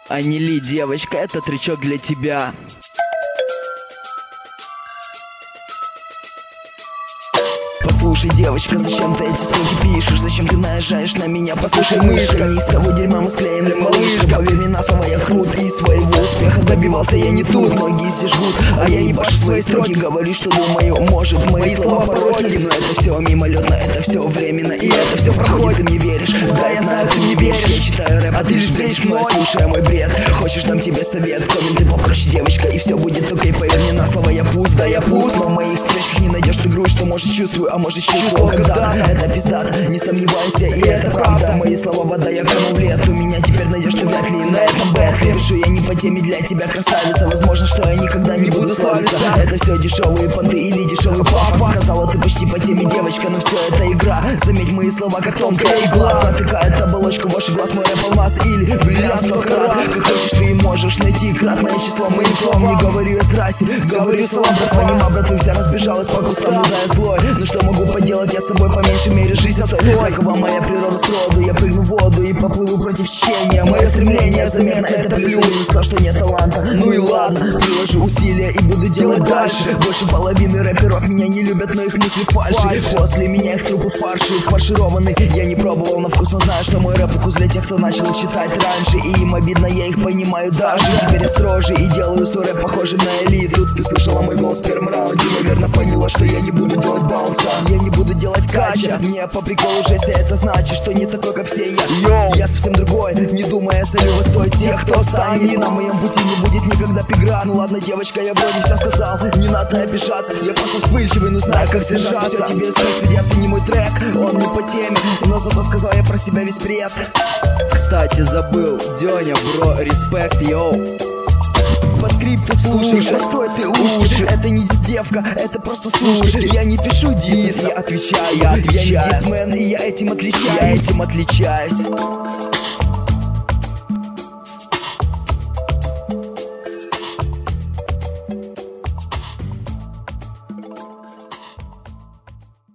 Анили, девочка, это тречок для тебя. Послушай, девочка, зачем ты эти строки пишешь? Зачем ты наезжаешь на меня? Послушай, мышка, из того дерьма мы склеены, малышка. Поверь мне на слово, я крут, и своего успеха добивался я не тут. Ноги здесь жгут, а я ебашу свои строки. Говорю, что думаю, может, мои слова пороки. Но это все мимолетно, это все временно, и это все проходит. Ты мне веришь? Да, я знаю, ты мне веришь. Я читаю рэп, а ты лишь бредишь мной, слушая мой бред. Хочешь, дам тебе совет, комменты попроще, девочка, и все будет окей. Поверь мне на слово, я пуст, да, я пуст. Но в моих строчках не найдешь ты грусть, что может чувствую, а может чувствовал когда-то. Это пиздато, не сомневайся, и это правда. Мои слова вода, я кану в лету. Меня теперь найдешь ты вряд ли на этом бэтле. Пишу я не по теме для тебя, красавица. Возможно, что я никогда не буду славиться. Это все дешевые понты или дешевый папа. Сказала ты почти по теме, девочка, но все это игра. Заметь мои слова, как тонкая игла. Протыкает оболочку ваших глаз, мой рэп алмаз или бриллиант 100 карат. Как хочешь ты можешь найти кратное число моим словам. Не говорю я здрасте, говорю салам, братва. Нема, братвы, вся разбежалась по кустам, да я злой. Ну что могу поделать я с собой, по меньшей мере жизнь отстой. Такова моя природа сроду, я прыгну в воду и поплыву против течения. Мое стремление заметно, это плюс. То, что нет таланта, ну и ладно. Приложу усилия и буду делать дальше. Больше половины рэперов меня не любят, но их мысли фальши. После меня их трупы фарши, фаршированы. Я не пробовал на вкус, но знаю, что мой рэп укус для тех, кто начал читать раньше. И им обидно, я их понимаю даже. Теперь я строже и делаю свой рэп похожим на элиту. Ты слышала мой голос в первом раунде, наверное поняла, что я не буду делать баунса. Я не буду делать кача. Мне по приколу жесть, а это значит, что не такой, как все я. Я совсем другой, не думая, солю вас стоит тех, кто станет. На моем пути не будет никогда пигра. Ну ладно, девочка, я вроде все сказал. Не надо обижаться, я просто вспыльчивый, но знаю, как сдержаться. Все тебе стоит, судья, оцени мой трек. Он не по теме, но зато сказал я про себя весь бред. Кстати, забыл, Дёня, бро, респект, йоу. По скрипту слушай, раскрой ты уши. Это не дисдевка, это просто слушай. Я не пишу дис, я отвечаю. Я не дисмен, и я этим отличаюсь.